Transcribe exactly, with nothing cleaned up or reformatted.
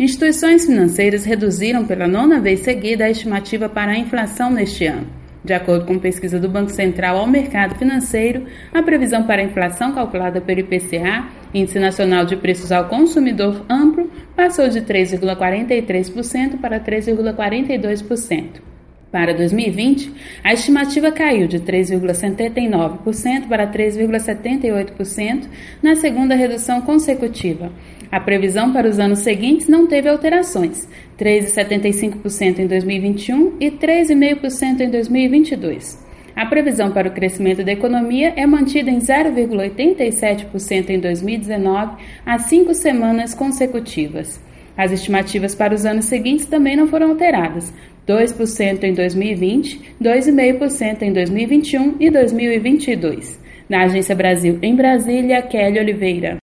Instituições financeiras reduziram pela nona vez seguida a estimativa para a inflação neste ano. De acordo com pesquisa do Banco Central ao mercado financeiro, a previsão para a inflação calculada pelo I P C A, Índice Nacional de Preços ao Consumidor Amplo, passou de três vírgula quarenta e três por cento para três vírgula quarenta e dois por cento. Para dois mil e vinte, a estimativa caiu de três vírgula setenta e nove por cento para três vírgula setenta e oito por cento na segunda redução consecutiva. A previsão para os anos seguintes não teve alterações, três vírgula setenta e cinco por cento em dois mil e vinte e um e três vírgula cinco por cento em dois mil e vinte e dois. A previsão para o crescimento da economia é mantida em zero vírgula oitenta e sete por cento em dois mil e dezenove, há cinco semanas consecutivas. As estimativas para os anos seguintes também não foram alteradas, dois por cento em dois mil e vinte, dois vírgula cinco por cento em dois mil e vinte e um e dois mil e vinte e dois. Na Agência Brasil, em Brasília, Kelly Oliveira.